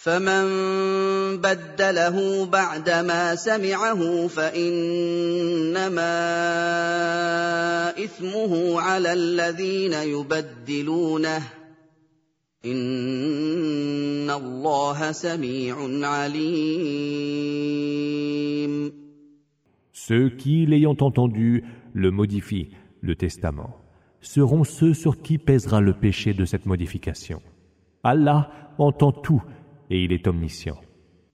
فمن بدله بعدما سمعه فإنما إثمه على الذين يبدلونه إن الله سميع عليم. Ceux qui, l'ayant entendu, le modifient, le testament, seront ceux sur qui pèsera le péché de cette modification. Allah entend tout et il est omniscient.